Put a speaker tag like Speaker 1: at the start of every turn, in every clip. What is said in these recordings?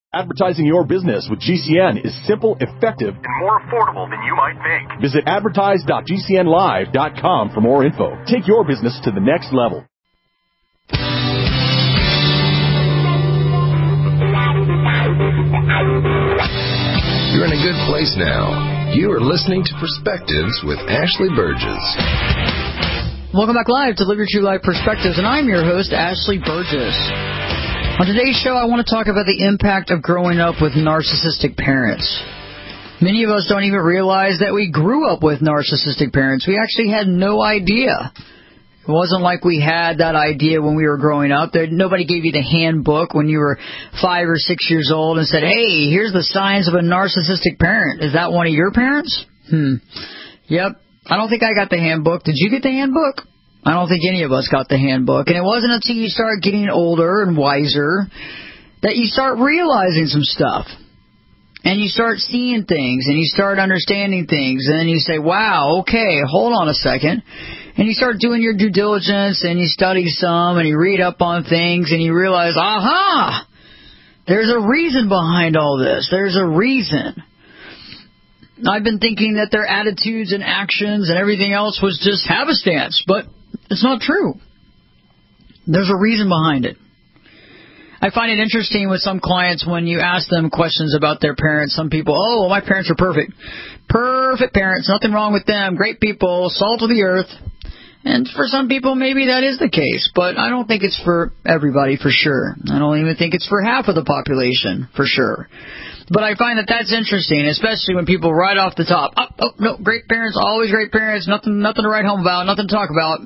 Speaker 1: Advertising your business with GCN is simple, effective, and more affordable than you might think. Visit advertise.gcnlive.com for more info. Take your business to the next level.
Speaker 2: You're in a good place now. You are listening to Perspectives with Ashley Burgess.
Speaker 3: Welcome back live to Live Your True Life Perspectives, and I'm your host, Ashley Burgess. On today's show, I want to talk about the impact of growing up with narcissistic parents. Many of us don't even realize that we grew up with narcissistic parents. We actually had no idea. It wasn't like we had that idea when we were growing up. Nobody gave you the handbook when you were 5 or 6 years old and said, hey, here's the signs of a narcissistic parent. Is that one of your parents? Yep. I don't think I got the handbook. Did you get the handbook? I don't think any of us got the handbook. And it wasn't until you start getting older and wiser that you start realizing some stuff. And you start seeing things, and you start understanding things, and then you say, wow, okay, hold on a second. And you start doing your due diligence, and you study some, and you read up on things, and you realize, aha, there's a reason behind all this. There's a reason. I've been thinking that their attitudes and actions and everything else was just happenstance, but it's not true. There's a reason behind it. I find it interesting with some clients when you ask them questions about their parents. Some people, oh, well, my parents are perfect. Perfect parents, nothing wrong with them, great people, salt of the earth. And for some people, maybe that is the case, but I don't think it's for everybody for sure. I don't even think it's for half of the population for sure. But I find that that's interesting, especially when people right off the top, oh no, great parents, always great parents, nothing to write home about, nothing to talk about.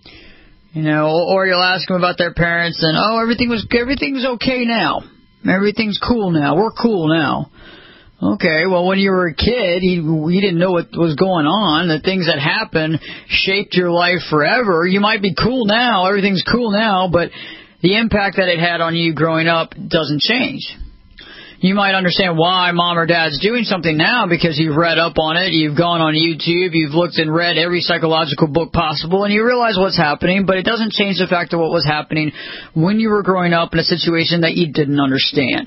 Speaker 3: You know, or you'll ask them about their parents, and everything's okay now. Everything's cool now. We're cool now. Okay, well, when you were a kid, you didn't know what was going on. The things that happened shaped your life forever. You might be cool now. Everything's cool now, but the impact that it had on you growing up doesn't change. You might understand why mom or dad's doing something now because you've read up on it, you've gone on YouTube, you've looked and read every psychological book possible, and you realize what's happening, but it doesn't change the fact of what was happening when you were growing up in a situation that you didn't understand.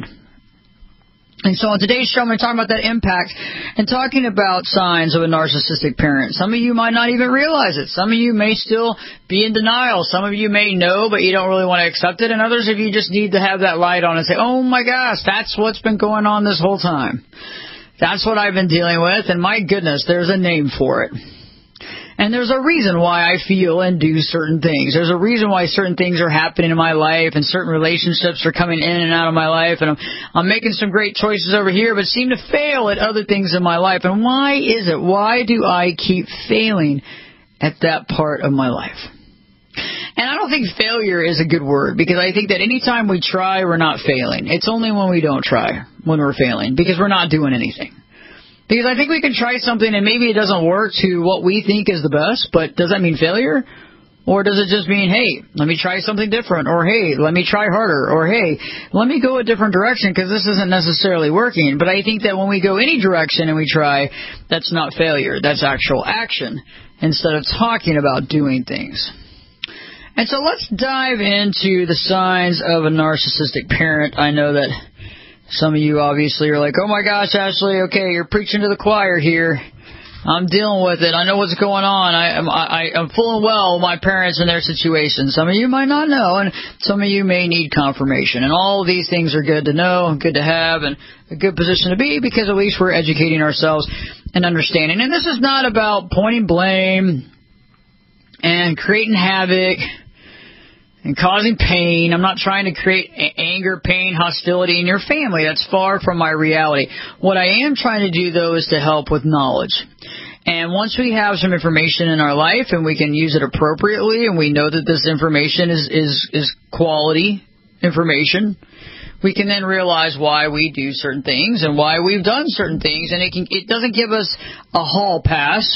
Speaker 3: And so on today's show, I'm going to talk about that impact and talking about signs of a narcissistic parent. Some of you might not even realize it. Some of you may still be in denial. Some of you may know, but you don't really want to accept it. And others of you just need to have that light on and say, oh my gosh, that's what's been going on this whole time. That's what I've been dealing with. And my goodness, there's a name for it. And there's a reason why I feel and do certain things. There's a reason why certain things are happening in my life and certain relationships are coming in and out of my life. And I'm making some great choices over here, but seem to fail at other things in my life. And why is it? Why do I keep failing at that part of my life? And I don't think failure is a good word, because I think that anytime we try, we're not failing. It's only when we don't try when we're failing, because we're not doing anything. Because I think we can try something and maybe it doesn't work to what we think is the best, but does that mean failure? Or does it just mean, hey, let me try something different, or hey, let me try harder, or hey, let me go a different direction because this isn't necessarily working. But I think that when we go any direction and we try, that's not failure. That's actual action instead of talking about doing things. And so let's dive into the signs of a narcissistic parent. I know that some of you obviously are like, oh my gosh, Ashley, okay, you're preaching to the choir here. I'm dealing with it. I know what's going on. I'm full and well with my parents and their situation. Some of you might not know, and some of you may need confirmation. And all of these things are good to know and good to have and a good position to be, because at least we're educating ourselves and understanding. And this is not about pointing blame and creating havoc and causing pain. I'm not trying to create anger, pain, hostility in your family. That's far from my reality. What I am trying to do, though, is to help with knowledge. And once we have some information in our life and we can use it appropriately, and we know that this information is quality information, we can then realize why we do certain things and why we've done certain things. And it doesn't give us a hall pass.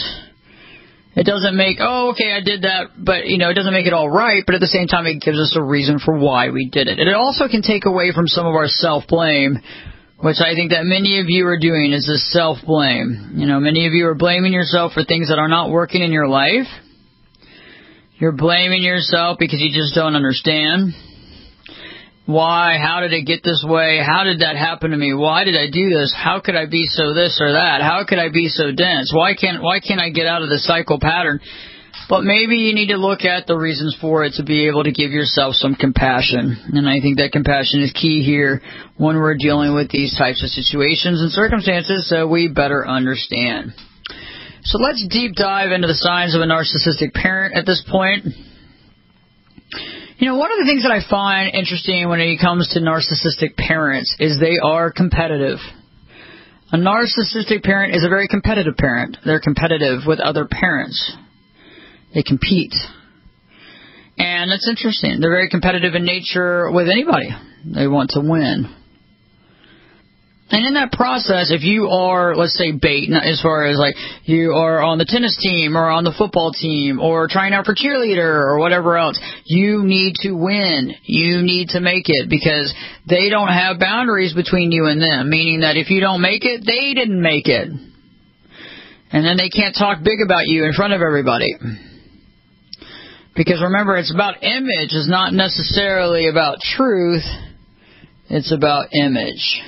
Speaker 3: It doesn't make, oh, okay, I did that, but, it doesn't make it all right, but at the same time, it gives us a reason for why we did it. And it also can take away from some of our self-blame, which I think that many of you are doing, is this self-blame. Many of you are blaming yourself for things that are not working in your life. You're blaming yourself because you just don't understand. Why? How did it get this way? How did that happen to me? Why did I do this? How could I be so this or that? How could I be so dense? Why can't I get out of the cycle pattern? But maybe you need to look at the reasons for it to be able to give yourself some compassion. And I think that compassion is key here when we're dealing with these types of situations and circumstances, so we better understand. So let's deep dive into the signs of a narcissistic parent at this point. One of the things that I find interesting when it comes to narcissistic parents is they are competitive. A narcissistic parent is a very competitive parent. They're competitive with other parents. They compete. And that's interesting. They're very competitive in nature with anybody. They want to win. And in that process, if you are, let's say, bait, as far as like you are on the tennis team or on the football team or trying out for cheerleader or whatever else, you need to win. You need to make it because they don't have boundaries between you and them, meaning that if you don't make it, they didn't make it. And then they can't talk big about you in front of everybody. Because remember, it's about image. It's not necessarily about truth. It's about image.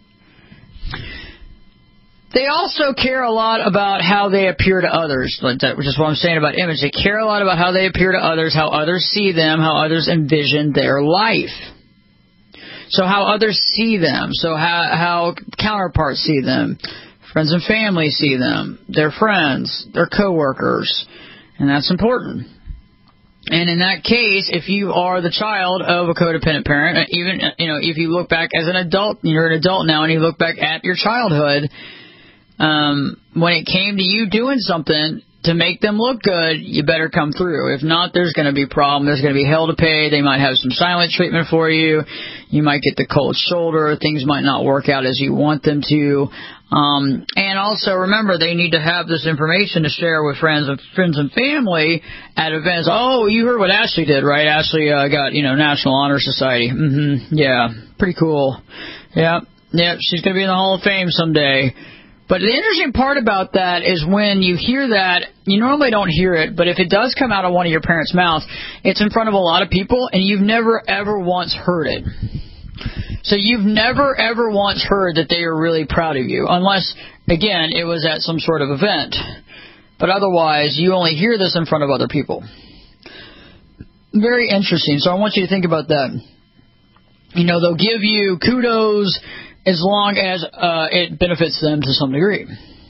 Speaker 3: They also care a lot about how they appear to others, which is what I'm saying about image. They care a lot about how they appear to others, how others see them, how others envision their life. So how others see them, so how counterparts see them, friends and family see them, their friends, their coworkers, and that's important. And in that case, if you are the child of a codependent parent, even if you look back as an adult, you're an adult now, and you look back at your childhood, when it came to you doing something to make them look good, you better come through. If not, there's going to be a problem. There's going to be hell to pay. They might have some silent treatment for you. You might get the cold shoulder. Things might not work out as you want them to. And also remember, they need to have this information to share with friends and family at events. Oh, you heard what Ashley did, right? Ashley got National Honor Society. Yeah, pretty cool. Yep, she's going to be in the Hall of Fame someday. But the interesting part about that is when you hear that, you normally don't hear it, but if it does come out of one of your parents' mouths, it's in front of a lot of people, and you've never, ever once heard it. So you've never, ever once heard that they are really proud of you, unless, again, it was at some sort of event. But otherwise, you only hear this in front of other people. Very interesting. So I want you to think about that. They'll give you kudos as long as it benefits them to some degree.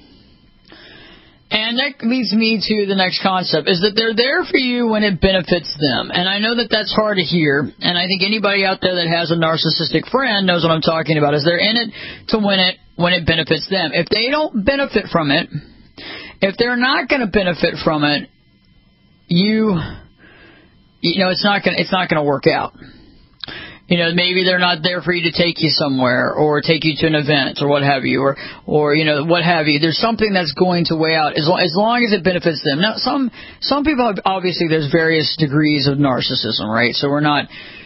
Speaker 3: And that leads me to the next concept, is that they're there for you when it benefits them. And I know that that's hard to hear, and I think anybody out there that has a narcissistic friend knows what I'm talking about, is they're in it to win it when it benefits them. If they don't benefit from it, if they're not going to benefit from it, it's not going to work out. Maybe they're not there for you to take you somewhere or take you to an event or what have you, or what have you. There's something that's going to weigh out as long as it benefits them. Now, some people, obviously, there's various degrees of narcissism, right? So we're not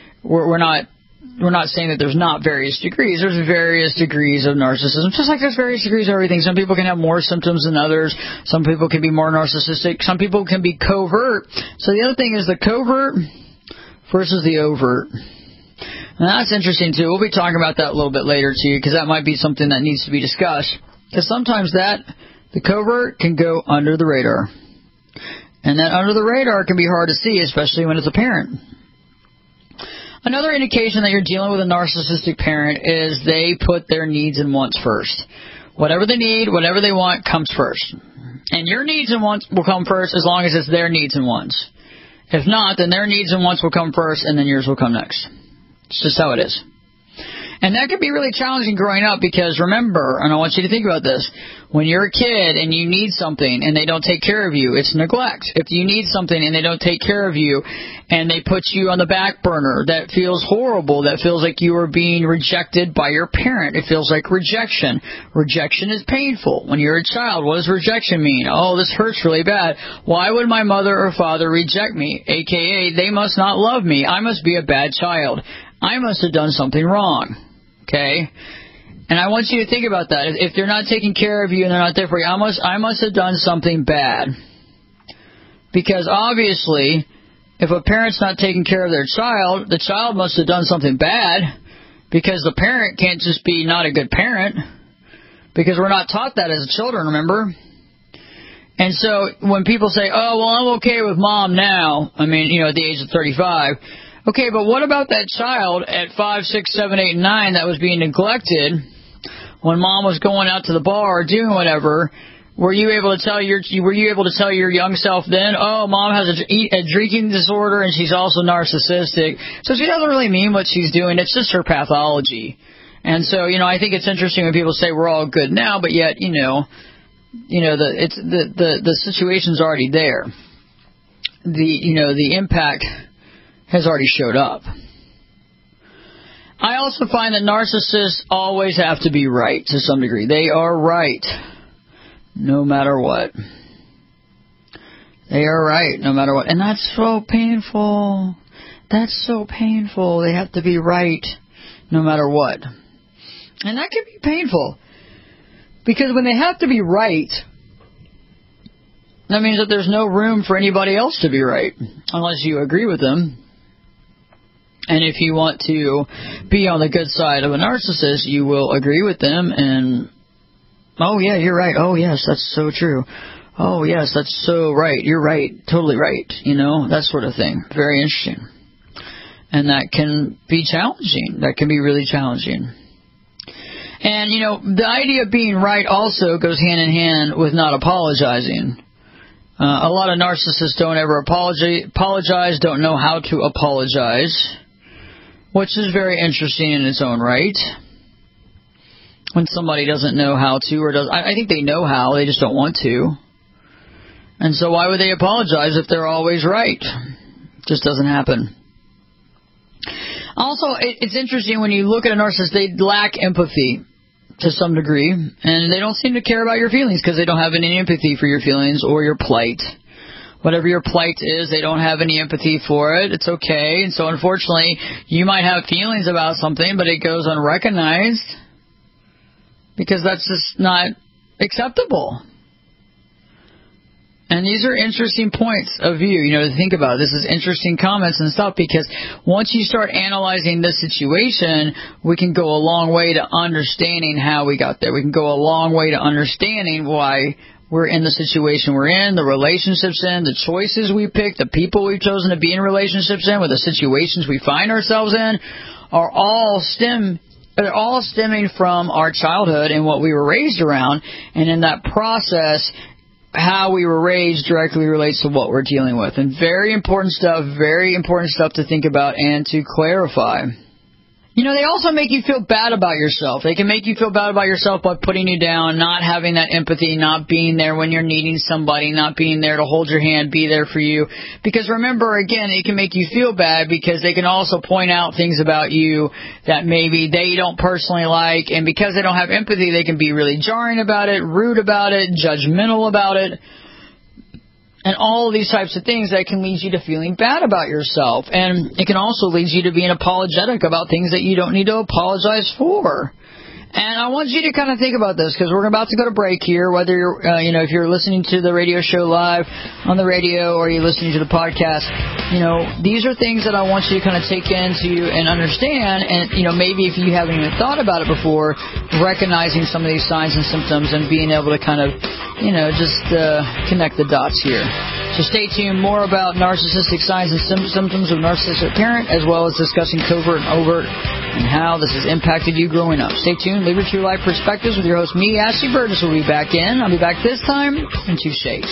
Speaker 3: saying that there's not various degrees. There's various degrees of narcissism, just like there's various degrees of everything. Some people can have more symptoms than others. Some people can be more narcissistic. Some people can be covert. So the other thing is the covert versus the overt. And that's interesting, too. We'll be talking about that a little bit later, too, because that might be something that needs to be discussed. Because sometimes the covert can go under the radar. And that under the radar can be hard to see, especially when it's a parent. Another indication that you're dealing with a narcissistic parent is they put their needs and wants first. Whatever they need, whatever they want, comes first. And your needs and wants will come first as long as it's their needs and wants. If not, then their needs and wants will come first, and then yours will come next. It's just how it is. And that can be really challenging growing up because, remember, and I want you to think about this, when you're a kid and you need something and they don't take care of you, it's neglect. If you need something and they don't take care of you and they put you on the back burner, that feels horrible. That feels like you are being rejected by your parent. It feels like rejection. Rejection is painful. When you're a child, what does rejection mean? Oh, this hurts really bad. Why would my mother or father reject me? AKA, they must not love me. I must be a bad child. I must have done something wrong. Okay? And I want you to think about that. If they're not taking care of you and they're not there for you, I must have done something bad. Because obviously, if a parent's not taking care of their child, the child must have done something bad, because the parent can't just be not a good parent, because we're not taught that as children, remember? And so when people say, oh, well, I'm okay with mom now, I mean, you know, at the age of 35, okay, but what about that child at 5, 6, 7, 8, 9 that was being neglected when mom was going out to the bar or doing whatever? Were you able to tell your young self then, oh, mom has a drinking disorder and she's also narcissistic, so she doesn't really mean what she's doing, it's just her pathology. And so, you know, I think it's interesting when people say we're all good now, but yet, the situation's already there. The impact has already showed up. I also find that narcissists always have to be right to some degree. They are right no matter what. They are right no matter what. And that's so painful. That's so painful. They have to be right no matter what. And that can be painful. Because when they have to be right, that means that there's no room for anybody else to be right, unless you agree with them. And if you want to be on the good side of a narcissist, you will agree with them and, oh, yeah, you're right. Oh, yes, that's so true. Oh, yes, that's so right. You're right. Totally right. You know, that sort of thing. Very interesting. And that can be challenging. That can be really challenging. And, you know, the idea of being right also goes hand in hand with not apologizing. A lot of narcissists don't ever apologize, don't know how to apologize, which is very interesting in its own right. When somebody doesn't know how to, or does, I think they know how, they just don't want to. And so why would they apologize if they're always right? It just doesn't happen. Also, it's interesting when you look at a narcissist, they lack empathy to some degree, and they don't seem to care about your feelings because they don't have any empathy for your feelings or your plight. Whatever your plight is, they don't have any empathy for it. It's okay. And so, unfortunately, you might have feelings about something, but it goes unrecognized because that's just not acceptable. And these are interesting points of view, you know, to think about. This is interesting comments and stuff, because once you start analyzing this situation, we can go a long way to understanding how we got there. We can go a long way to understanding why we're in the situation we're in, the relationships in, the choices we pick, the people we've chosen to be in relationships in, with the situations we find ourselves in, are all stemming from our childhood and what we were raised around. And in that process, how we were raised directly relates to what we're dealing with. And very important stuff to think about and to clarify. You know, they also make you feel bad about yourself. They can make you feel bad about yourself by putting you down, not having that empathy, not being there when you're needing somebody, not being there to hold your hand, be there for you. Because remember, again, it can make you feel bad because they can also point out things about you that maybe they don't personally like. And because they don't have empathy, they can be really jarring about it, rude about it, judgmental about it. And all of these types of things that can lead you to feeling bad about yourself. And it can also lead you to being apologetic about things that you don't need to apologize for. And I want you to kind of think about this, because we're about to go to break here, whether you're, if you're listening to the radio show live on the radio or you're listening to the podcast. These are things that I want you to kind of take into and understand. And, maybe if you haven't even thought about it before, recognizing some of these signs and symptoms and being able to kind of, connect the dots here. So stay tuned. More about narcissistic signs and symptoms of narcissistic parent, as well as discussing covert and overt and how this has impacted you growing up. Stay tuned. Live your true life perspectives with your host, me, Ashley Burgess, will be back in. I'll be back this time in 2 shakes.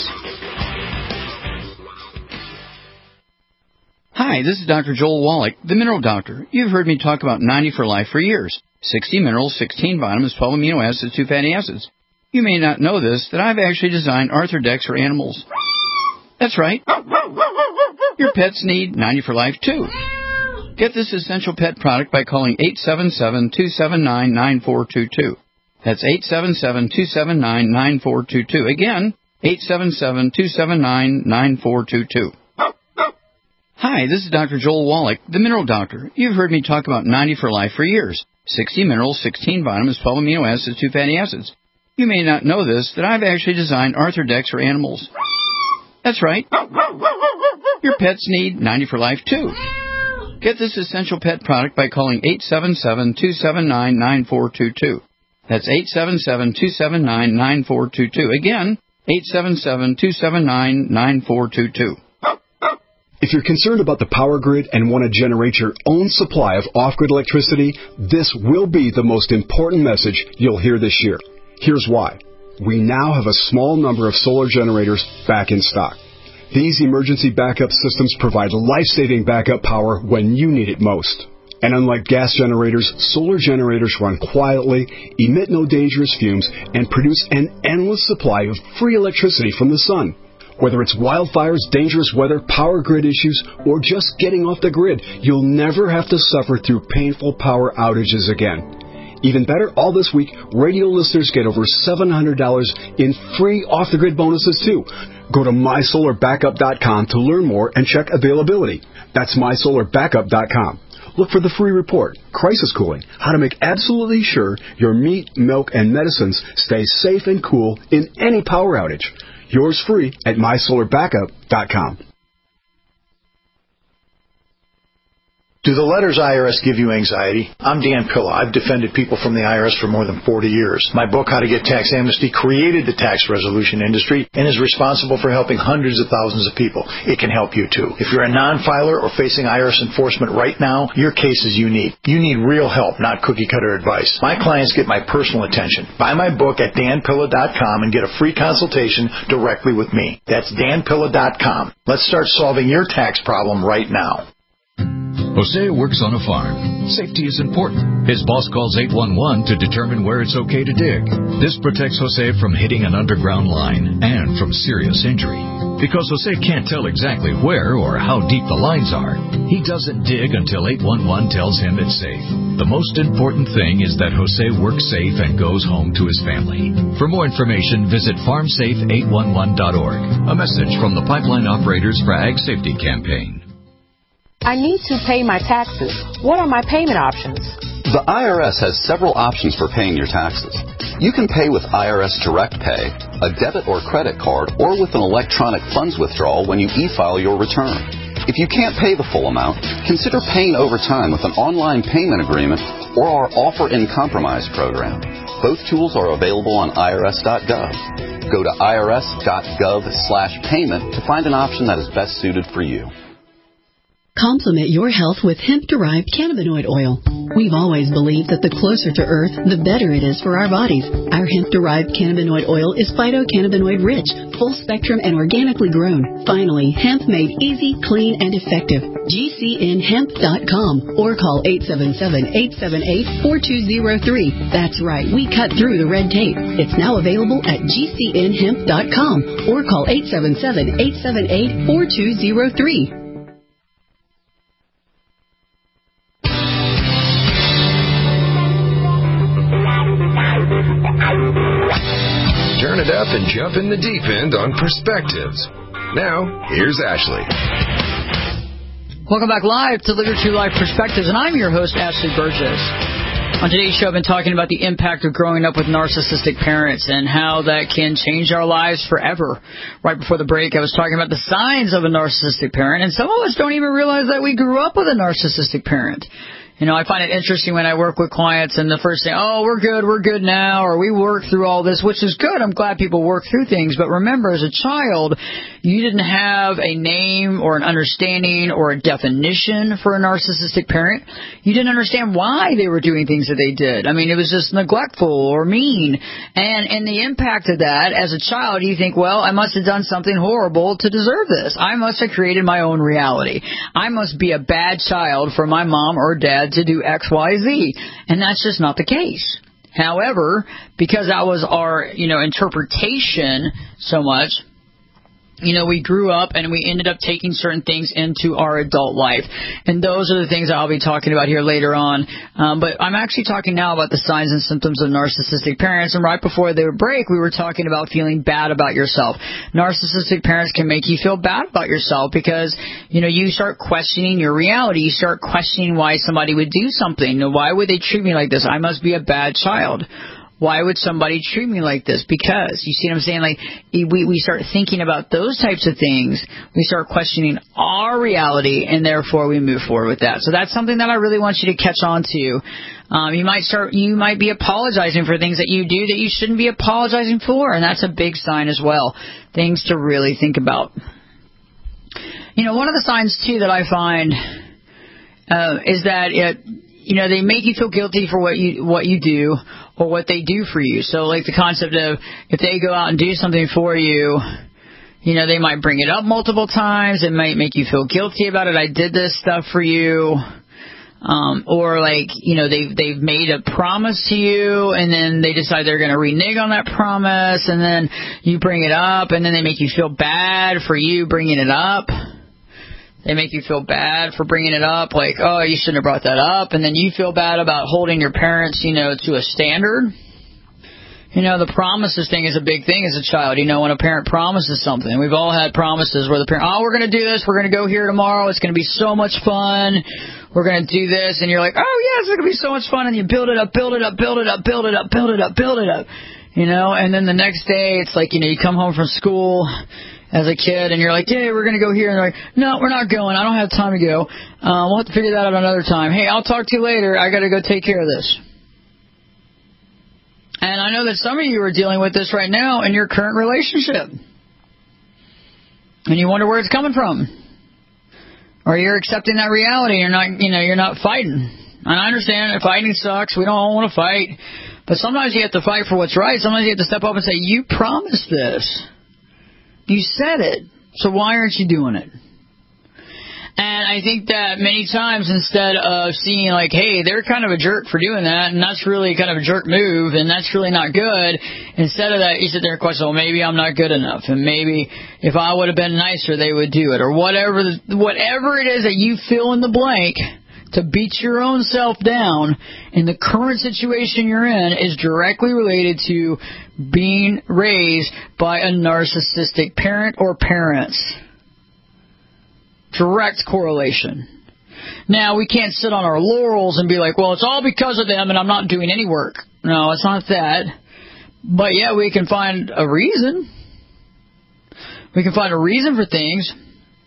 Speaker 4: Hi, this is Dr. Joel Wallach, the Mineral Doctor. You've heard me talk about 90 for Life for years. 60 minerals, 16 vitamins, 12 amino acids, 2 fatty acids. You may not know this, that I've actually designed Arthrodex for animals. That's right. Your pets need 90 for Life, too. Get this essential pet product by calling 877-279-9422. That's 877-279-9422. Again, 877-279-9422. Hi, this is Dr. Joel Wallach, the Mineral Doctor. You've heard me talk about 90 for Life for years. 60 minerals, 16 vitamins, 12 amino acids, 2 fatty acids. You may not know this, that I've actually designed Arthrodex for animals. That's right. Your pets need 90 for Life, too. Get this essential pet product by calling 877-279-9422. That's 877-279-9422. Again, 877-279-9422.
Speaker 5: If you're concerned about the power grid and want to generate your own supply of off-grid electricity, this will be the most important message you'll hear this year. Here's why. We now have a small number of solar generators back in stock. These emergency backup systems provide life-saving backup power when you need it most. And unlike gas generators, solar generators run quietly, emit no dangerous fumes, and produce an endless supply of free electricity from the sun. Whether it's wildfires, dangerous weather, power grid issues, or just getting off the grid, you'll never have to suffer through painful power outages again. Even better, all this week, radio listeners get over $700 in free off-the-grid bonuses, too. Go to mysolarbackup.com to learn more and check availability. That's mysolarbackup.com. Look for the free report, Crisis Cooling, how to make absolutely sure your meat, milk, and medicines stay safe and cool in any power outage. Yours free at mysolarbackup.com.
Speaker 6: Do the letters IRS give you anxiety? I'm Dan Pilla. I've defended people from the IRS for more than 40 years. My book, How to Get Tax Amnesty, created the tax resolution industry and is responsible for helping hundreds of thousands of people. It can help you, too. If you're a non-filer or facing IRS enforcement right now, your case is unique. You need real help, not cookie-cutter advice. My clients get my personal attention. Buy my book at danpilla.com and get a free consultation directly with me. That's danpilla.com. Let's start solving your tax problem right now.
Speaker 7: Jose works on a farm. Safety is important. His boss calls 811 to determine where it's okay to dig. This protects Jose from hitting an underground line and from serious injury. Because Jose can't tell exactly where or how deep the lines are, he doesn't dig until 811 tells him it's safe. The most important thing is that Jose works safe and goes home to his family. For more information, visit farmsafe811.org. A message from the Pipeline Operators for Ag Safety Campaign.
Speaker 8: I need to pay my taxes. What are my payment options?
Speaker 9: The IRS has several options for paying your taxes. You can pay with IRS Direct Pay, a debit or credit card, or with an electronic funds withdrawal when you e-file your return. If you can't pay the full amount, consider paying over time with an online payment agreement or our Offer in Compromise program. Both tools are available on irs.gov. Go to irs.gov/payment to find an option that is best suited for you.
Speaker 10: Complement your health with hemp-derived cannabinoid oil. We've always believed that the closer to Earth, the better it is for our bodies. Our hemp-derived cannabinoid oil is phytocannabinoid-rich, full-spectrum, and organically grown. Finally, hemp made easy, clean, and effective. GCNhemp.com or call 877-878-4203. That's right, we cut through the red tape. It's now available at GCNhemp.com or call 877-878-4203.
Speaker 2: Turn it up and jump in the deep end on Perspectives. Now, here's Ashley.
Speaker 3: Welcome back live to Live Your True Life Perspectives, and I'm your host, Ashley Burgess. On today's show, I've been talking about the impact of growing up with narcissistic parents and how that can change our lives forever. Right before the break, I was talking about the signs of a narcissistic parent, and some of us don't even realize that we grew up with a narcissistic parent. You know, I find it interesting when I work with clients and the first thing, oh, we're good now, or we work through all this, which is good. I'm glad people work through things. But remember, as a child, you didn't have a name or an understanding or a definition for a narcissistic parent. You didn't understand why they were doing things that they did. I mean, it was just neglectful or mean. And the impact of that, as a child, you think, well, I must have done something horrible to deserve this. I must have created my own reality. I must be a bad child for my mom or dad to do X, Y, Z. And that's just not the case. However, because that was our, interpretation so much, we grew up and we ended up taking certain things into our adult life. And those are the things I'll be talking about here later on. But I'm actually talking now about the signs and symptoms of narcissistic parents. And right before the break, we were talking about feeling bad about yourself. Narcissistic parents can make you feel bad about yourself because, you start questioning your reality. You start questioning why somebody would do something. Why would they treat me like this? I must be a bad child. Why would somebody treat me like this? Because, you see what I'm saying? Like, we start thinking about those types of things. We start questioning our reality, and therefore we move forward with that. So that's something that I really want you to catch on to. You might be apologizing for things that you do that you shouldn't be apologizing for, and that's a big sign as well. Things to really think about. One of the signs, too, that I find is that they make you feel guilty for what you do or what they do for you. So, like the concept of if they go out and do something for you, they might bring it up multiple times. It might make you feel guilty about it. I did this stuff for you. Or they've made a promise to you, and then they decide they're going to renege on that promise, and then you bring it up, and then they make you feel bad for you bringing it up. They make you feel bad for bringing it up, like, oh, you shouldn't have brought that up, and then you feel bad about holding your parents, to a standard. The promises thing is a big thing as a child. When a parent promises something. We've all had promises where the parent, we're going to do this, we're going to go here tomorrow, it's going to be so much fun, we're going to do this, and you're like, oh, yes, it's going to be so much fun, and you build it up, and then the next day, it's like, you come home from school as a kid, and you're like, hey, we're going to go here, and they're like, no, we're not going, I don't have time to go, we'll have to figure that out another time, hey, I'll talk to you later, I got to go take care of this. And I know that some of you are dealing with this right now in your current relationship. And you wonder where it's coming from. Or you're accepting that reality. You're not fighting. And I understand that fighting sucks. We don't all want to fight. But sometimes you have to fight for what's right. Sometimes you have to step up and say, you promised this. You said it. So why aren't you doing it? And I think that many times, instead of seeing like, hey, they're kind of a jerk for doing that, and that's really kind of a jerk move, and that's really not good, instead of that, you sit there and question, well, maybe I'm not good enough, and maybe if I would have been nicer, they would do it, or whatever it is that you fill in the blank to beat your own self down in the current situation you're in is directly related to being raised by a narcissistic parent or parents. Direct correlation. Now, we can't sit on our laurels and be like, well, it's all because of them and I'm not doing any work. No, it's not that. But yeah, we can find a reason. We can find a reason for things.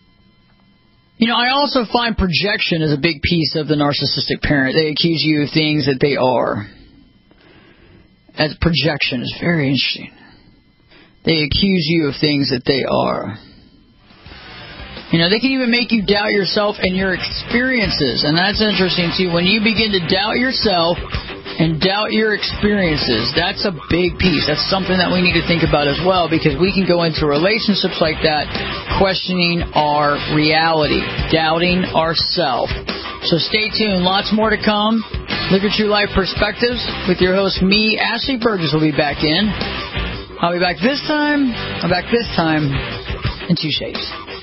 Speaker 3: I also find projection is a big piece of the narcissistic parent. They accuse you of things that they are. As projection is very interesting. They accuse you of things that they are. They can even make you doubt yourself and your experiences. And that's interesting, too. When you begin to doubt yourself and doubt your experiences, that's a big piece. That's something that we need to think about as well, because we can go into relationships like that questioning our reality, doubting ourselves. So stay tuned. Lots more to come. Live Your True Life Perspectives with your host, me, Ashley Burgess, will be back in. I'll be back this time. I'm back this time in two shapes.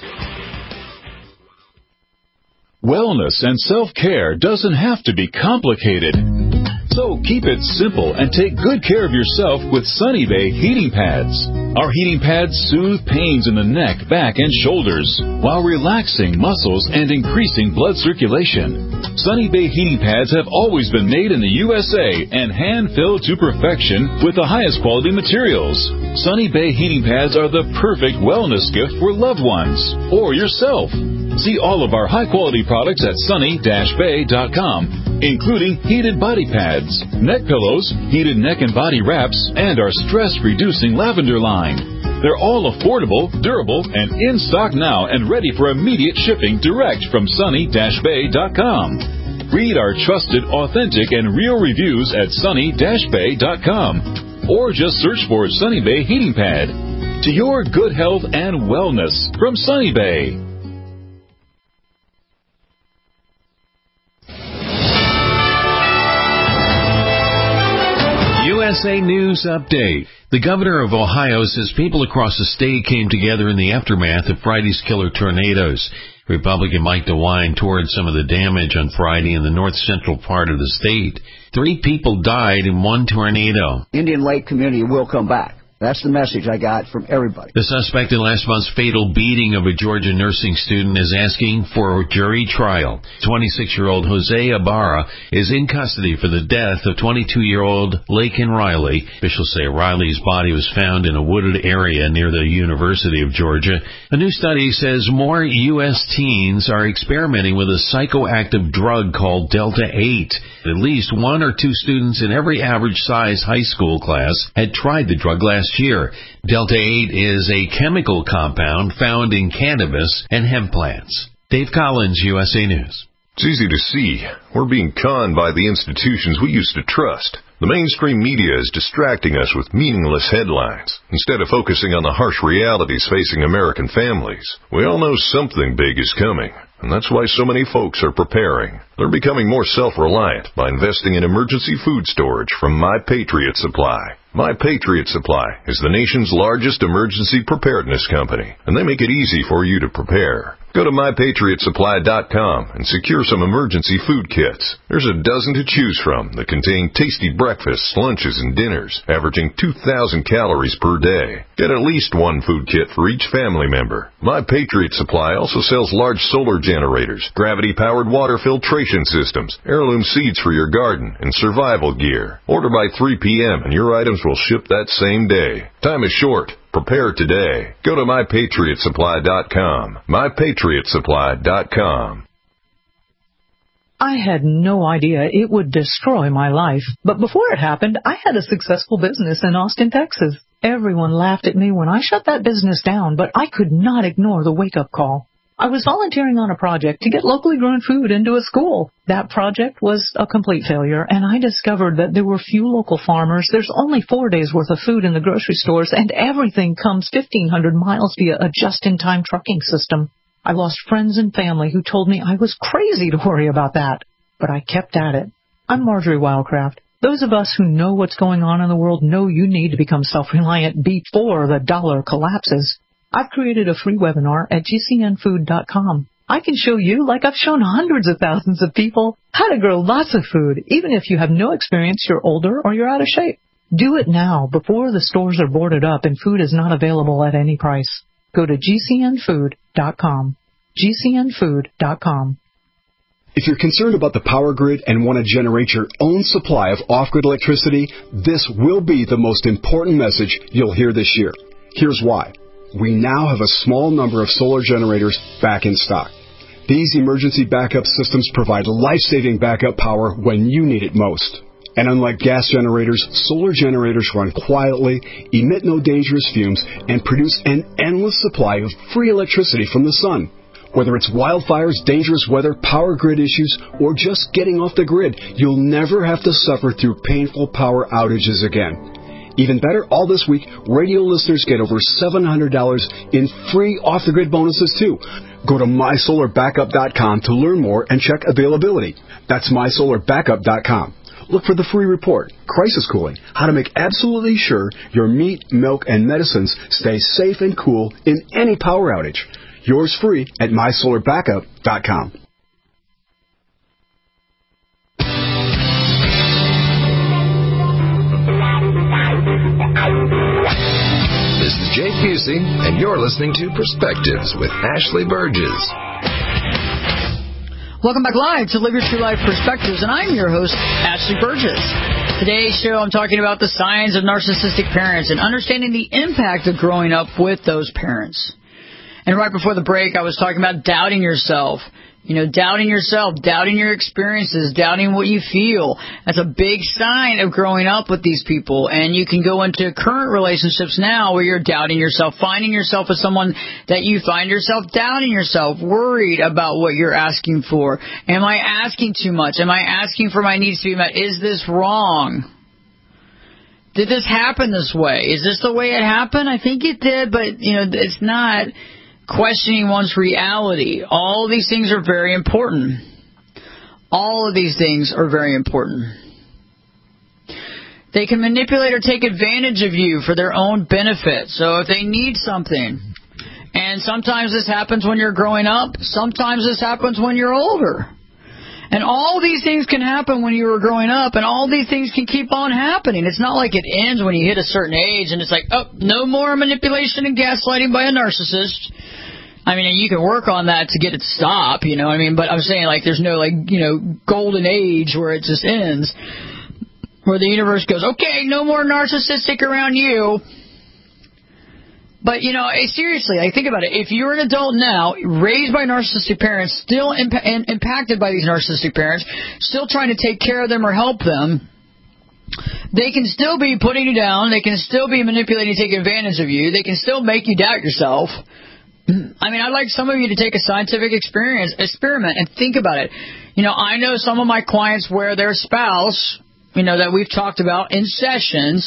Speaker 1: Wellness and self-care doesn't have to be complicated. So keep it simple and take good care of yourself with Sunny Bay heating pads. Our heating pads soothe pains in the neck, back, and shoulders while relaxing muscles and increasing blood circulation. Sunny Bay heating pads have always been made in the USA and hand-filled to perfection with the highest quality materials. Sunny Bay heating pads are the perfect wellness gift for loved ones or yourself. See all of our high-quality products at sunny-bay.com, including heated body pads, neck pillows, heated neck and body wraps, and our stress-reducing lavender line. They're all affordable, durable, and in stock now and ready for immediate shipping direct from sunny-bay.com. Read our trusted, authentic, and real reviews at sunny-bay.com, or just search for Sunny Bay Heating Pad. To your good health and wellness from Sunny Bay.
Speaker 11: USA News Update. The governor of Ohio says people across the state came together in the aftermath of Friday's killer tornadoes. Republican Mike DeWine toured some of the damage on Friday in the north-central part of the state. 3 people died in one tornado.
Speaker 12: Indian Lake community will come back. That's the message I got from everybody.
Speaker 11: The suspect in last month's fatal beating of a Georgia nursing student is asking for a jury trial. 26-year-old Jose Ibarra is in custody for the death of 22-year-old Laken Riley. Officials say Riley's body was found in a wooded area near the University of Georgia. A new study says more U.S. teens are experimenting with a psychoactive drug called Delta-8. At least one or two students in every average-size high school class had tried the drug last year. Delta-8 is a chemical compound found in cannabis and hemp plants. Dave Collins, USA News.
Speaker 13: It's easy to see. We're being conned by the institutions we used to trust. The mainstream media is distracting us with meaningless headlines instead of focusing on the harsh realities facing American families. We all know something big is coming, and that's why so many folks are preparing. They're becoming more self-reliant by investing in emergency food storage from My Patriot Supply. My Patriot Supply is the nation's largest emergency preparedness company, and they make it easy for you to prepare. Go to MyPatriotSupply.com and secure some emergency food kits. There's a dozen to choose from that contain tasty breakfasts, lunches, and dinners, averaging 2,000 calories per day. Get at least one food kit for each family member. My Patriot Supply also sells large solar generators, gravity-powered water filtration systems, heirloom seeds for your garden, and survival gear. Order by 3 p.m. and your items will ship that same day. Time is short. Prepare today. Go to MyPatriotSupply.com. MyPatriotSupply.com.
Speaker 14: I had no idea it would destroy my life. But before it happened, I had a successful business in Austin, Texas. Everyone laughed at me when I shut that business down, but I could not ignore the wake-up call. I was volunteering on a project to get locally grown food into a school. That project was a complete failure, and I discovered that there were few local farmers. There's only 4 days' worth of food in the grocery stores, and everything comes 1,500 miles via a just-in-time trucking system. I lost friends and family who told me I was crazy to worry about that, but I kept at it. I'm Marjorie Wildcraft. Those of us who know what's going on in the world know you need to become self-reliant before the dollar collapses. I've created a free webinar at GCNfood.com. I can show you, like I've shown hundreds of thousands of people, how to grow lots of food, even if you have no experience, you're older, or you're out of shape. Do it now, before the stores are boarded up and food is not available at any price. Go to GCNfood.com. GCNfood.com.
Speaker 5: If you're concerned about the power grid and want to generate your own supply of off-grid electricity, this will be the most important message you'll hear this year. Here's why. We now have a small number of solar generators back in stock. These emergency backup systems provide life-saving backup power when you need it most. And unlike gas generators, solar generators run quietly, emit no dangerous fumes, and produce an endless supply of free electricity from the sun. Whether it's wildfires, dangerous weather, power grid issues, or just getting off the grid, you'll never have to suffer through painful power outages again. Even better, all this week, radio listeners get over $700 in free off-the-grid bonuses, too. Go to MySolarBackup.com to learn more and check availability. That's MySolarBackup.com. Look for the free report, Crisis Cooling, how to make absolutely sure your meat, milk, and medicines stay safe and cool in any power outage. Yours free at MySolarBackup.com.
Speaker 2: This is Jake Busey, and you're listening to Perspectives with Ashley Burgess.
Speaker 3: Welcome back live to Live Your True Life Perspectives, and I'm your host, Ashley Burgess. Today's show, I'm talking about the signs of narcissistic parents and understanding the impact of growing up with those parents. And right before the break, I was talking about doubting yourself. You know, doubting yourself, doubting your experiences, doubting what you feel. That's a big sign of growing up with these people. And you can go into current relationships now where you're doubting yourself, finding yourself with someone that you find yourself doubting yourself, worried about what you're asking for. Am I asking too much? Am I asking for my needs to be met? Is this wrong? Did this happen this way? Is this the way it happened? I think it did, but, you know, it's not. Questioning one's reality. All of these things are very important. All of these things are very important. They can manipulate or take advantage of you for their own benefit. So if they need something, and sometimes this happens when you're growing up, sometimes this happens when you're older. And all these things can happen when you were growing up, and all these things can keep on happening. It's not like it ends when you hit a certain age, and it's like, oh, no more manipulation and gaslighting by a narcissist. I mean, you can work on that to get it to stop, you know what I mean? But I'm saying, like, there's no, like, you know, golden age where it just ends, where the universe goes, okay, no more narcissistic around you. But, you know, seriously, like, think about it. If you're an adult now, raised by narcissistic parents, still impacted by these narcissistic parents, still trying to take care of them or help them, they can still be putting you down. They can still be manipulating, taking advantage of you. They can still make you doubt yourself. I mean, I'd like some of you to take a scientific experiment and think about it. You know, I know some of my clients where their spouse, you know, that we've talked about in sessions,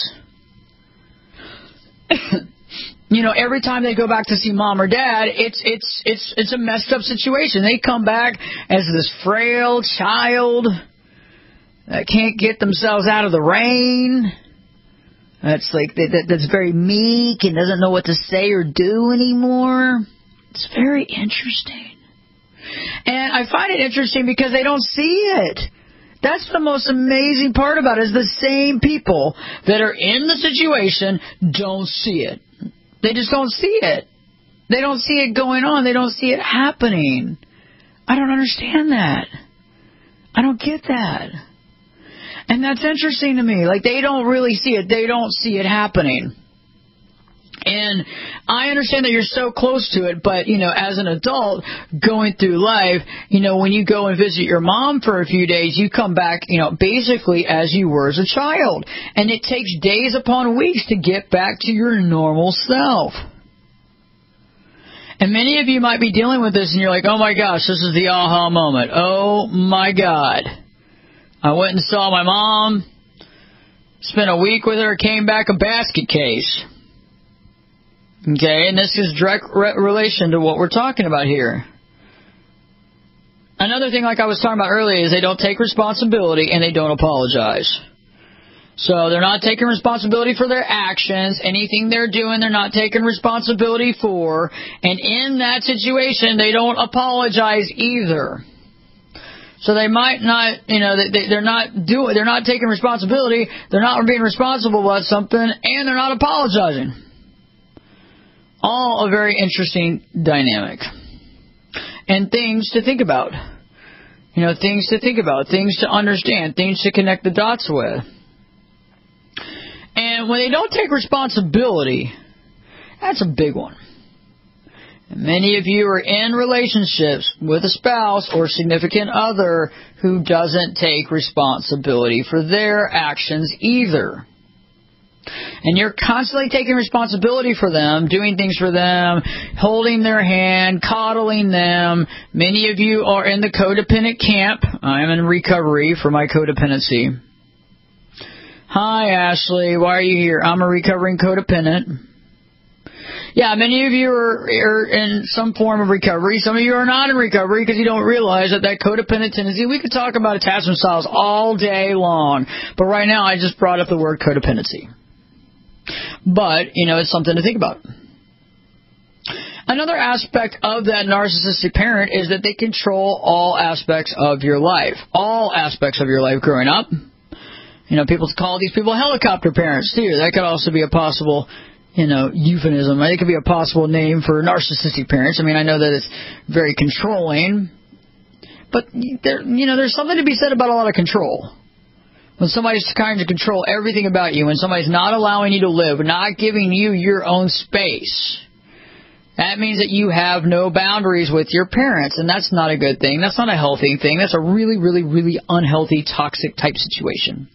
Speaker 3: you know, every time they go back to see mom or dad, it's a messed up situation. They come back as this frail child that can't get themselves out of the rain. That's like that's very meek and doesn't know what to say or do anymore. It's very interesting. And I find it interesting because they don't see it. That's the most amazing part about it, is the same people that are in the situation don't see it. They just don't see it. They don't see it going on. They don't see it happening. I don't understand that. I don't get that. And that's interesting to me. Like, they don't really see it. They don't see it happening. And I understand that you're so close to it, but, you know, as an adult going through life, you know, when you go and visit your mom for a few days, you come back, you know, basically as you were as a child. And it takes days upon weeks to get back to your normal self. And many of you might be dealing with this and you're like, oh my gosh, this is the aha moment. Oh my God. I went and saw my mom, spent a week with her, came back a basket case. Okay, and this is direct relation to what we're talking about here. Another thing, like I was talking about earlier, is they don't take responsibility and they don't apologize. So they're not taking responsibility for their actions. Anything they're doing, they're not taking responsibility for. And in that situation, they don't apologize either. So they might not, you know, they're not taking responsibility. They're not being responsible about something, and they're not apologizing. All a very interesting dynamic. And things to think about. You know, things to think about, things to understand, things to connect the dots with. And when they don't take responsibility, that's a big one. And many of you are in relationships with a spouse or significant other who doesn't take responsibility for their actions either. And you're constantly taking responsibility for them, doing things for them, holding their hand, coddling them. Many of you are in the codependent camp. I am in recovery for my codependency. Hi, Ashley. Why are you here? I'm a recovering codependent. Yeah, many of you are in some form of recovery. Some of you are not in recovery because you don't realize that codependent tendency. We could talk about attachment styles all day long. But right now I just brought up the word codependency. But, you know, it's something to think about. Another aspect of that narcissistic parent is that they control all aspects of your life. All aspects of your life growing up. You know, people call these people helicopter parents, too. That could also be a possible, you know, euphemism. It could be a possible name for narcissistic parents. I mean, I know that it's very controlling. But, there's something to be said about a lot of control. When somebody's trying to control everything about you, when somebody's not allowing you to live, not giving you your own space, that means that you have no boundaries with your parents, and that's not a good thing. That's not a healthy thing. That's a really, really, really unhealthy, toxic type situation.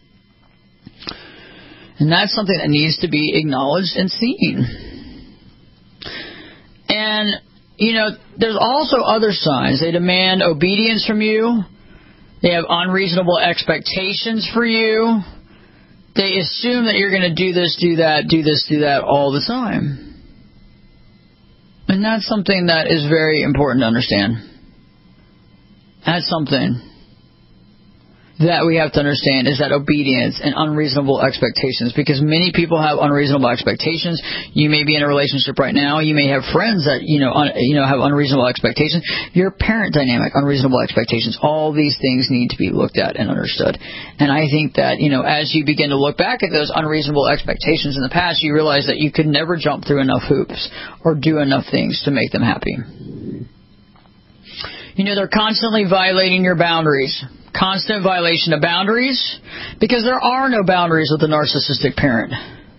Speaker 3: And that's something that needs to be acknowledged and seen. And, you know, there's also other signs. They demand obedience from you. They have unreasonable expectations for you. They assume that you're going to do this, do that, do this, do that all the time. And that's something that is very important to understand. That's something that we have to understand is that obedience and unreasonable expectations, because many people have unreasonable expectations. You may be in a relationship right now. You may have friends that have unreasonable expectations. Your parent dynamic, unreasonable expectations. All these things need to be looked at and understood. And I think that as you begin to look back at those unreasonable expectations in the past, you realize that you could never jump through enough hoops or do enough things to make them happy. They're constantly violating your boundaries. Constant violation of boundaries, because there are no boundaries with a narcissistic parent.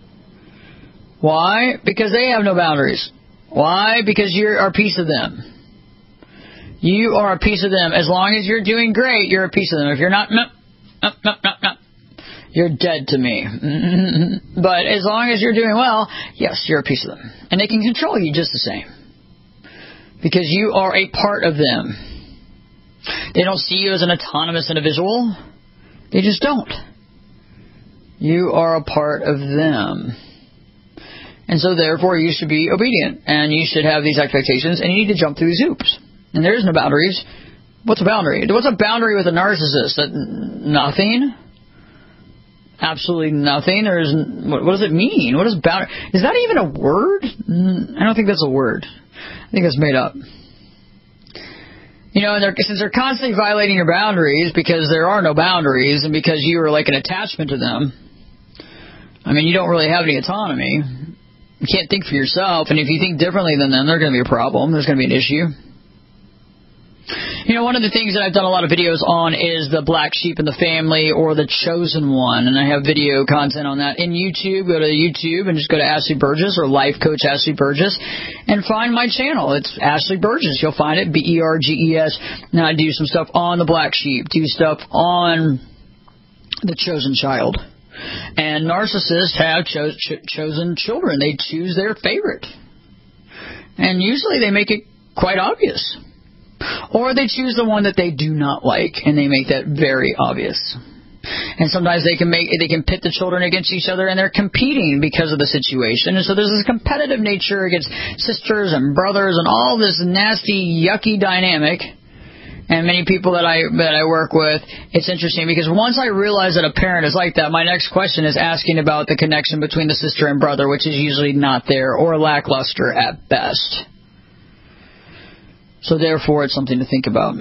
Speaker 3: Why? Because they have no boundaries. Why? Because you are a piece of them. You are a piece of them. As long as you're doing great, you're a piece of them. If you're not, no, you're dead to me. But as long as you're doing well, yes, you're a piece of them. And they can control you just the same. Because you are a part of them. They don't see you as an autonomous individual. They just don't. You are a part of them. And so therefore you should be obedient. And you should have these expectations. And you need to jump through these hoops. And there is no boundaries. What's a boundary? What's a boundary with a narcissist? Nothing? Absolutely nothing? What does it mean? What is boundary? Is that even a word? I don't think that's a word. I think it's made up. Since they're constantly violating your boundaries because there are no boundaries and because you are like an attachment to them, you don't really have any autonomy. You can't think for yourself, and if you think differently than them, there's going to be a problem. There's going to be an issue. One of the things that I've done a lot of videos on is the black sheep in the family or the chosen one, and I have video content on that in YouTube. Go to YouTube and just go to Ashley Burgess or Life Coach Ashley Burgess and find my channel. It's Ashley Burgess. You'll find it, Berges. Now I do some stuff on the black sheep, do stuff on the chosen child. And narcissists have chosen children. They choose their favorite. And usually they make it quite obvious. Or they choose the one that they do not like, and they make that very obvious. And sometimes they can pit the children against each other, and they're competing because of the situation. And so there's this competitive nature against sisters and brothers and all this nasty, yucky dynamic. And many people that I work with, it's interesting because once I realize that a parent is like that, my next question is asking about the connection between the sister and brother, which is usually not there or lackluster at best. So therefore, it's something to think about.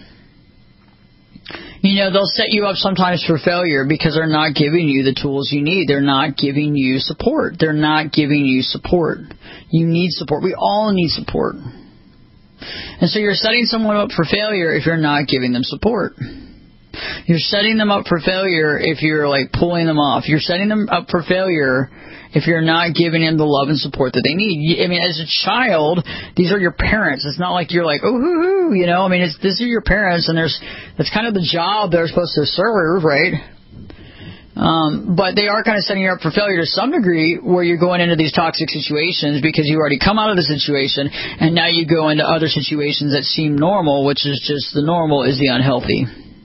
Speaker 3: They'll set you up sometimes for failure because they're not giving you the tools you need. They're not giving you support. They're not giving you support. You need support. We all need support. And so you're setting someone up for failure if you're not giving them support. You're setting them up for failure if you're pulling them off. You're setting them up for failure if you're not giving them the love and support that they need. As a child, these are your parents. It's not like you're oh, hoo, hoo, these are your parents, and that's kind of the job they're supposed to serve, right? But they are kind of setting you up for failure to some degree where you're going into these toxic situations because you already come out of the situation, and now you go into other situations that seem normal, which is just the normal is the unhealthy.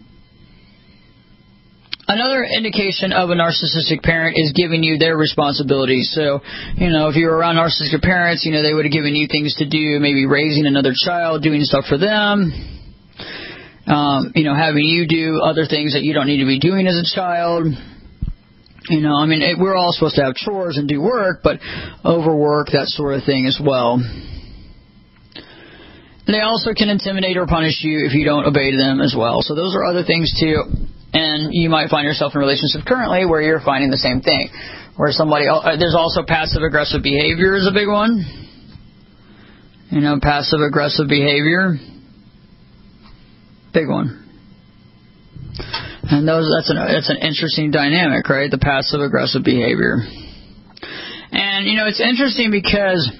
Speaker 3: Another indication of a narcissistic parent is giving you their responsibilities. So, if you were around narcissistic parents, they would have given you things to do, maybe raising another child, doing stuff for them, having you do other things that you don't need to be doing as a child. We're all supposed to have chores and do work, but overwork, that sort of thing as well. They also can intimidate or punish you if you don't obey them as well. So those are other things too. And you might find yourself in a relationship currently where you're finding the same thing. Where there's also passive-aggressive behavior is a big one. Passive-aggressive behavior. Big one. And that's an interesting dynamic, right? The passive-aggressive behavior. And, it's interesting because,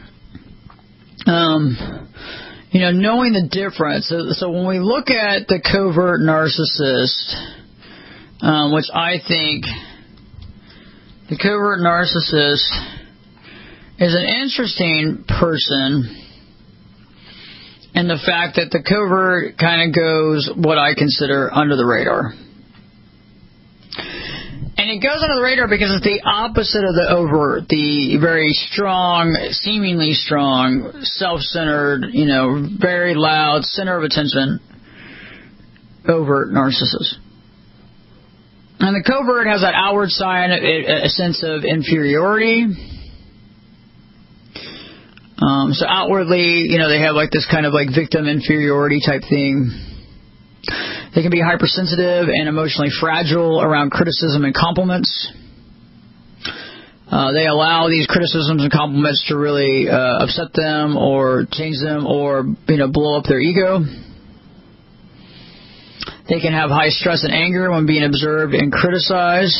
Speaker 3: knowing the difference. So when we look at the covert narcissist, which I think the covert narcissist is an interesting person, and the fact that the covert kind of goes what I consider under the radar. And it goes under the radar because it's the opposite of the overt, the very strong, seemingly strong, self-centered, very loud, center of attention, overt narcissist. And the covert has that outward sign, a sense of inferiority. So outwardly, they have like this kind of like victim inferiority type thing. They can be hypersensitive and emotionally fragile around criticism and compliments. They allow these criticisms and compliments to really upset them or change them or, blow up their ego. They can have high stress and anger when being observed and criticized.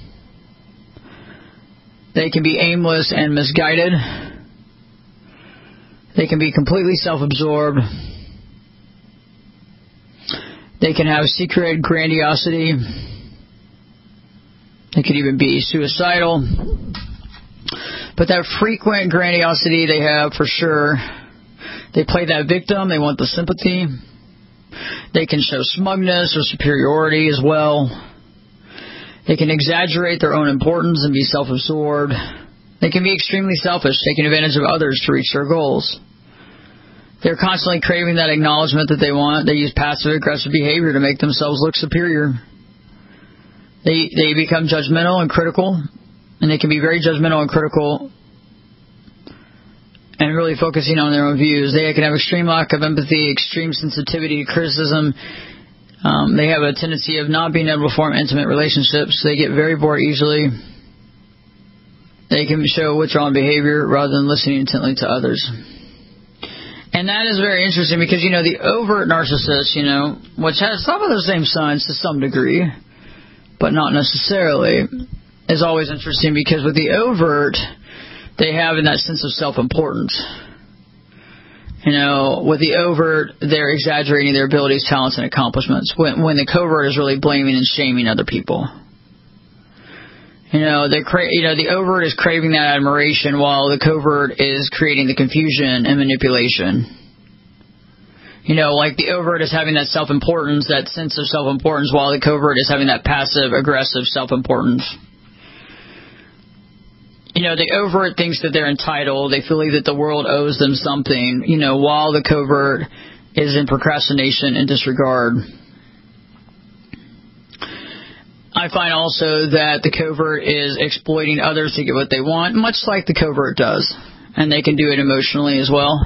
Speaker 3: They can be aimless and misguided. They can be completely self-absorbed. They can have secret grandiosity. They could even be suicidal. But that frequent grandiosity they have for sure. They play that victim. They want the sympathy. They can show smugness or superiority as well. They can exaggerate their own importance and be self-absorbed. They can be extremely selfish, taking advantage of others to reach their goals. They're constantly craving that acknowledgement that they want. They use passive-aggressive behavior to make themselves look superior. They become judgmental and critical, and they can be very judgmental and critical and really focusing on their own views. They can have extreme lack of empathy, extreme sensitivity to criticism. They have a tendency of not being able to form intimate relationships. They get very bored easily. They can show withdrawing behavior rather than listening intently to others. And that is very interesting because, the overt narcissist, which has some of the same signs to some degree, but not necessarily, is always interesting because with the overt, they have in that sense of self-importance. With the overt, they're exaggerating their abilities, talents, and accomplishments. When the covert is really blaming and shaming other people. The overt is craving that admiration while the covert is creating the confusion and manipulation. Like the overt is having that self-importance, that sense of self-importance, while the covert is having that passive-aggressive self-importance. The overt thinks that they're entitled. They believe that the world owes them something, while the covert is in procrastination and disregard. I find also that the covert is exploiting others to get what they want, much like the covert does. And they can do it emotionally as well.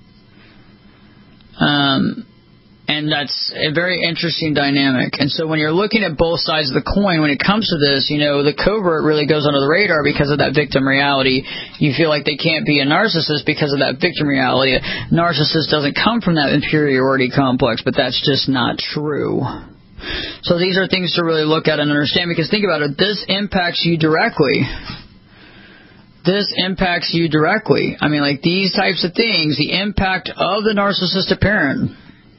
Speaker 3: And that's a very interesting dynamic. And so when you're looking at both sides of the coin, when it comes to this, the covert really goes under the radar because of that victim reality. You feel like they can't be a narcissist because of that victim reality. A narcissist doesn't come from that inferiority complex, but that's just not true. So these are things to really look at and understand, because think about it, this impacts you directly. This impacts you directly. I mean, like these types of things, the impact of the narcissistic parent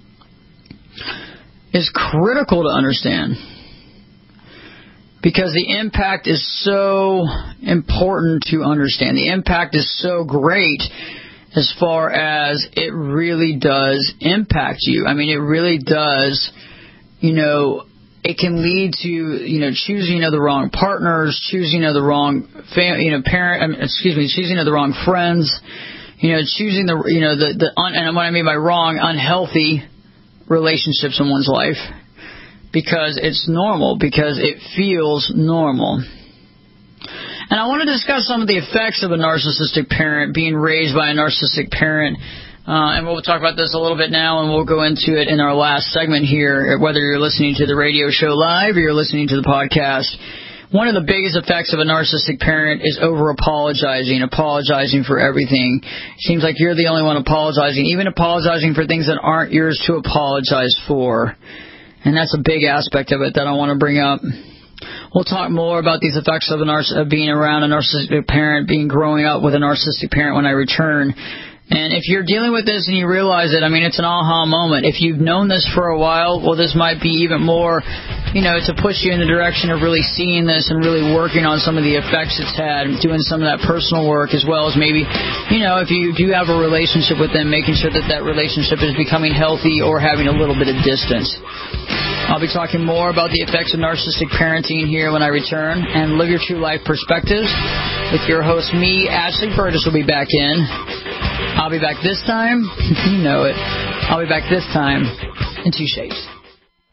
Speaker 3: is critical to understand. Because the impact is so important to understand. The impact is so great as far as it really does impact you. I mean, it really does, it can lead to, choosing of the wrong partners, choosing of the wrong choosing of the wrong friends, choosing and what I mean by wrong, unhealthy relationships in one's life, because it's normal, because it feels normal. And I want to discuss some of the effects of a narcissistic parent, being raised by a narcissistic parent. And we'll talk about this a little bit now, and we'll go into it in our last segment here, whether you're listening to the radio show live or you're listening to the podcast. One of the biggest effects of a narcissistic parent is over-apologizing for everything. It seems like you're the only one apologizing, even apologizing for things that aren't yours to apologize for. And that's a big aspect of it that I want to bring up. We'll talk more about these effects of being around a narcissistic parent, growing up with a narcissistic parent when I return. And if you're dealing with this and you realize it, I mean, it's an aha moment. If you've known this for a while, well, this might be even more, to push you in the direction of really seeing this and really working on some of the effects it's had, doing some of that personal work, as well as maybe, if you do have a relationship with them, making sure that relationship is becoming healthy or having a little bit of distance. I'll be talking more about the effects of narcissistic parenting here when I return, and Live Your True Life Perspectives with your host, me, Ashley Burgess, will be back in. I'll be back this time. You know it. I'll be back this time in two shapes.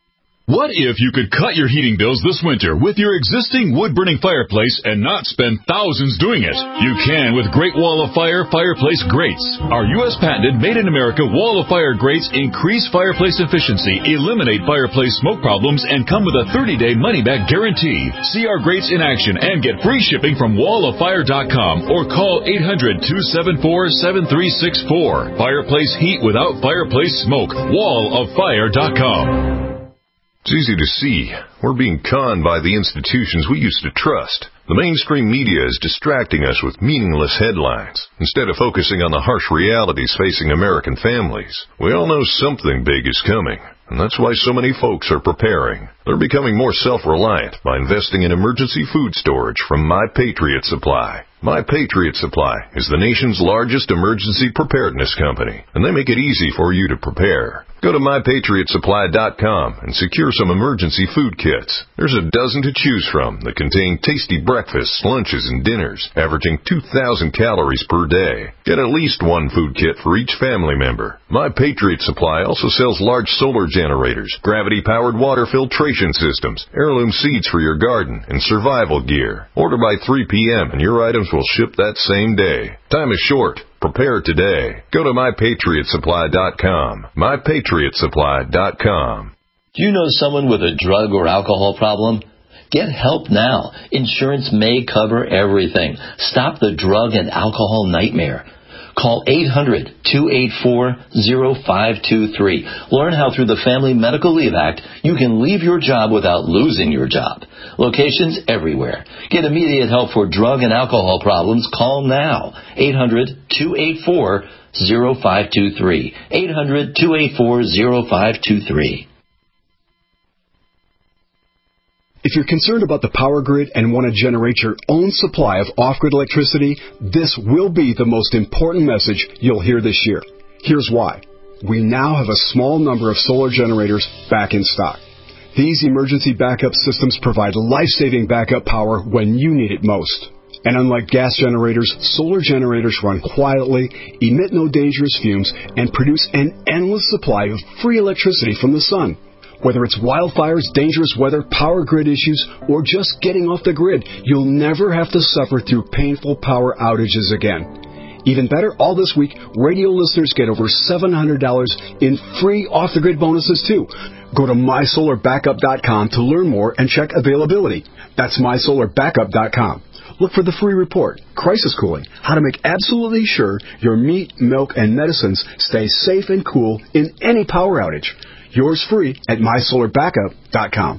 Speaker 1: What if you could cut your heating bills this winter with your existing wood-burning fireplace and not spend thousands doing it? You can with Great Wall of Fire fireplace grates. Our U.S. patented made-in-America Wall of Fire grates increase fireplace efficiency, eliminate fireplace smoke problems, and come with a 30-day money-back guarantee. See our grates in action and get free shipping from walloffire.com or call 800-274-7364. Fireplace heat without fireplace smoke. walloffire.com.
Speaker 13: It's easy to see. We're being conned by the institutions we used to trust. The mainstream media is distracting us with meaningless headlines instead of focusing on the harsh realities facing American families. We all know something big is coming, and that's why so many folks are preparing. They're becoming more self-reliant by investing in emergency food storage from My Patriot Supply. My Patriot Supply is the nation's largest emergency preparedness company, and they make it easy for you to prepare. Go to MyPatriotSupply.com and secure some emergency food kits. There's a dozen to choose from that contain tasty breakfasts, lunches, and dinners, averaging 2,000 calories per day. Get at least one food kit for each family member. My Patriot Supply also sells large solar generators, gravity-powered water filtration systems, heirloom seeds for your garden, and survival gear. Order by 3 p.m. and your items will ship that same day. Time is short. Prepare today. Go to MyPatriotSupply.com. MyPatriotSupply.com.
Speaker 15: Do you know someone with a drug or alcohol problem? Get help now. Insurance may cover everything. Stop the drug and alcohol nightmare. Call 800-284-0523. Learn how through the Family Medical Leave Act you can leave your job without losing your job. Locations everywhere. Get immediate help for drug and alcohol problems. Call now. 800-284-0523. 800-284-0523.
Speaker 5: If you're concerned about the power grid and want to generate your own supply of off-grid electricity, this will be the most important message you'll hear this year. Here's why. We now have a small number of solar generators back in stock. These emergency backup systems provide life-saving backup power when you need it most. And unlike gas generators, solar generators run quietly, emit no dangerous fumes, and produce an endless supply of free electricity from the sun. Whether it's wildfires, dangerous weather, power grid issues, or just getting off the grid, you'll never have to suffer through painful power outages again. Even better, all this week, radio listeners get over $700 in free off-the-grid bonuses, too. Go to MySolarBackup.com to learn more and check availability. That's MySolarBackup.com. Look for the free report, Crisis Cooling, how to make absolutely sure your meat, milk, and medicines stay safe and cool in any power outage. Yours free at MySolarBackup.com.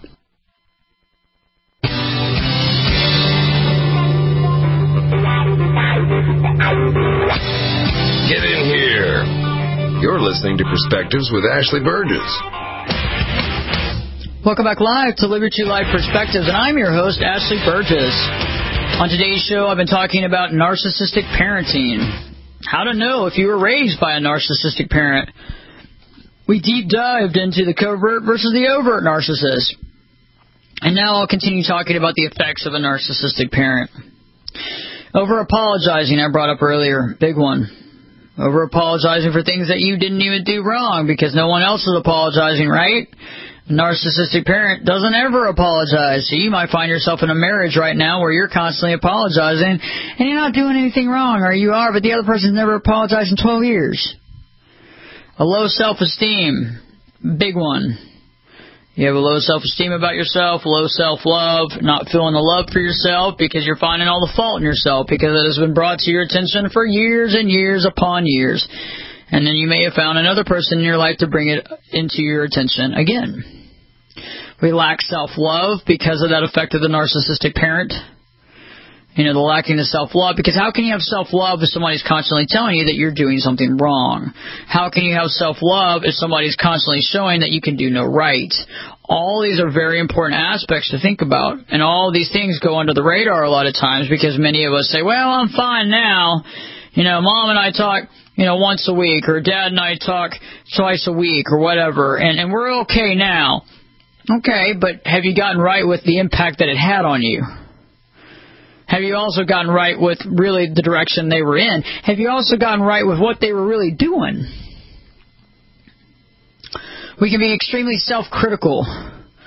Speaker 2: Get in here. You're listening to Perspectives with Ashley Burgess.
Speaker 3: Welcome back live to Live Your True Life Perspectives, and I'm your host, Ashley Burgess. On today's show, I've been talking about narcissistic parenting. How to know if you were raised by a narcissistic parent. We deep dived into the covert versus the overt narcissist. And now I'll continue talking about the effects of a narcissistic parent. Over-apologizing, I brought up earlier. Big one. Over-apologizing for things that you didn't even do wrong because no one else is apologizing, right? A narcissistic parent doesn't ever apologize. So you might find yourself in a marriage right now where you're constantly apologizing and you're not doing anything wrong, or you are, but the other person's never apologized in 12 years. A low self-esteem, big one. You have a low self-esteem about yourself, low self-love, not feeling the love for yourself because you're finding all the fault in yourself because it has been brought to your attention for years and years upon years. And then you may have found another person in your life to bring it into your attention again. We lack self-love because of that effect of the narcissistic parent. You know, the lacking of self-love, because how can you have self-love if somebody's constantly telling you that you're doing something wrong? How can you have self-love if somebody's constantly showing that you can do no right? All these are very important aspects to think about, and all these things go under the radar a lot of times because many of us say, well, I'm fine now. You know, Mom and I talk, once a week, or Dad and I talk twice a week, or whatever, and we're okay now. Okay, but have you gotten right with the impact that it had on you? Have you also gotten right with really the direction they were in? Have you also gotten right with what they were really doing? We can be extremely self-critical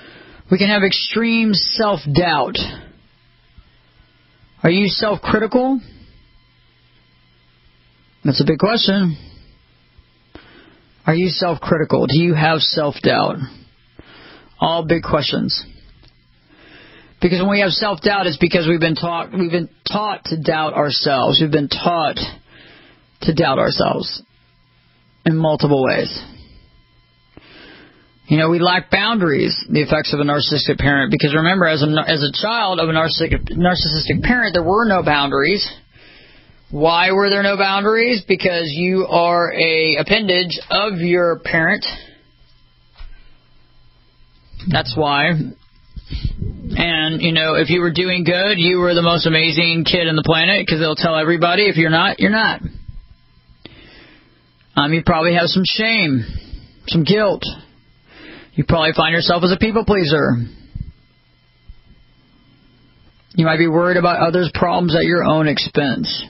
Speaker 3: We can have extreme self-doubt. Are you self-critical? That's a big question. Are you self-critical? Do you have self-doubt? All big questions. Because when we have self-doubt, it's because we've been taught to doubt ourselves. We've been taught to doubt ourselves in multiple ways. We lack boundaries, the effects of a narcissistic parent. Because remember, as a child of a narcissistic parent, there were no boundaries. Why were there no boundaries? Because you are a appendage of your parent. That's why. And, if you were doing good, you were the most amazing kid on the planet, because they'll tell everybody. If you're not, you're not. You probably have some shame, some guilt. You probably find yourself as a people pleaser. You might be worried about others' problems at your own expense.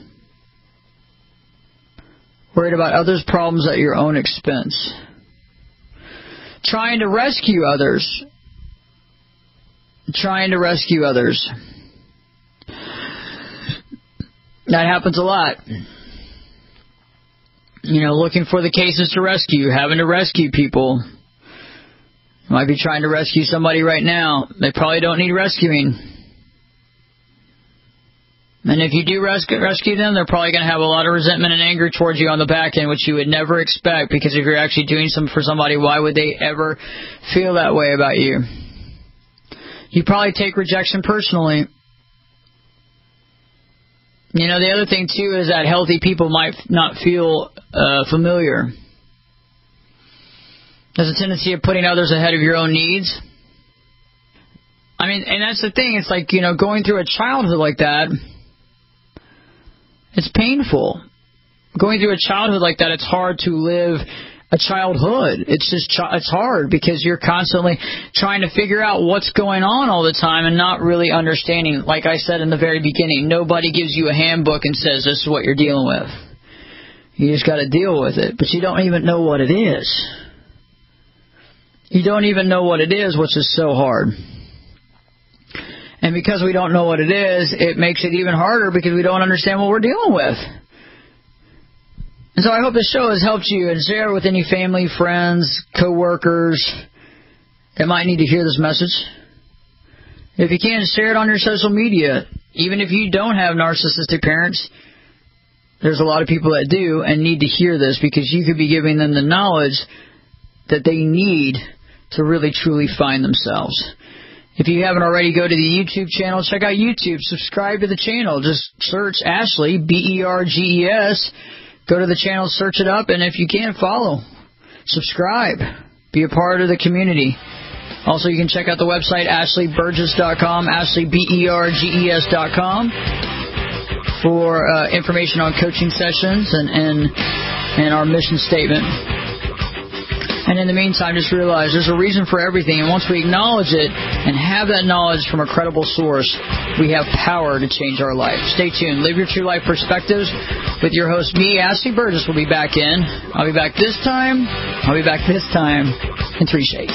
Speaker 3: Worried about others' problems at your own expense. Trying to rescue others. Trying to rescue others. That happens a lot. Looking for the cases to rescue, having to rescue people. You might be trying to rescue somebody right now. They probably don't need rescuing. And if you do rescue them, they're probably going to have a lot of resentment and anger towards you on the back end, which you would never expect, because if you're actually doing something for somebody, why would they ever feel that way about you? You probably take rejection personally. The other thing, too, is that healthy people might not feel familiar. There's a tendency of putting others ahead of your own needs. And that's the thing. It's like, going through a childhood like that, it's painful. Going through a childhood like that, it's hard to live a childhood. It's hard because you're constantly trying to figure out what's going on all the time and not really understanding. Like I said in the very beginning, nobody gives you a handbook and says this is what you're dealing with. You just got to deal with it, but you don't even know what it is. You don't even know what it is, which is so hard. And because we don't know what it is, it makes it even harder because we don't understand what we're dealing with. And so I hope this show has helped you, and share it with any family, friends, co-workers that might need to hear this message. If you can, share it on your social media. Even if you don't have narcissistic parents, there's a lot of people that do and need to hear this, because you could be giving them the knowledge that they need to really, truly find themselves. If you haven't already, go to the YouTube channel. Check out YouTube. Subscribe to the channel. Just search Ashley, Berges. Go to the channel, search it up, and if you can, follow. Subscribe. Be a part of the community. Also, you can check out the website, AshleyBurgess.com, AshleyBerges.com, for information on coaching sessions and our mission statement. And in the meantime, just realize there's a reason for everything. And once we acknowledge it and have that knowledge from a credible source, we have power to change our life. Stay tuned. Live Your True Life Perspectives with your host, me, Ashley Burgess, will be back in. I'll be back this time. I'll be back this time in 3 shakes.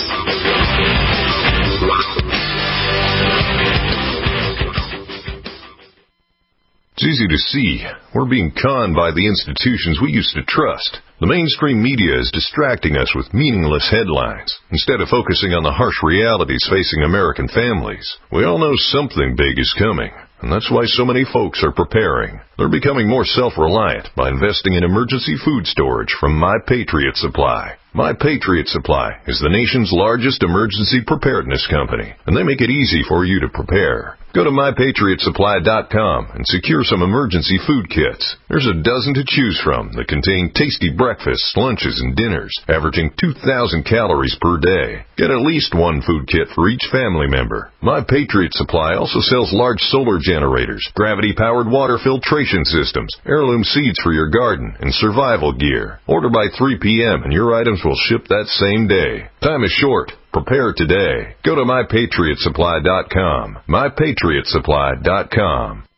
Speaker 13: It's easy to see. We're being conned by the institutions we used to trust. The mainstream media is distracting us with meaningless headlines instead of focusing on the harsh realities facing American families. We all know something big is coming, and that's why so many folks are preparing. They're becoming more self-reliant by investing in emergency food storage from My Patriot Supply. My Patriot Supply is the nation's largest emergency preparedness company, and they make it easy for you to prepare. Go to MyPatriotSupply.com and secure some emergency food kits. There's a dozen to choose from that contain tasty breakfasts, lunches, and dinners, averaging 2,000 calories per day. Get at least one food kit for each family member. My Patriot Supply also sells large solar generators, gravity-powered water filtration systems, heirloom seeds for your garden, and survival gear. Order by 3 p.m. and your items will ship that same day. Time is short. Prepare today. Go to MyPatriotSupply.com. MyPatriotSupply.com.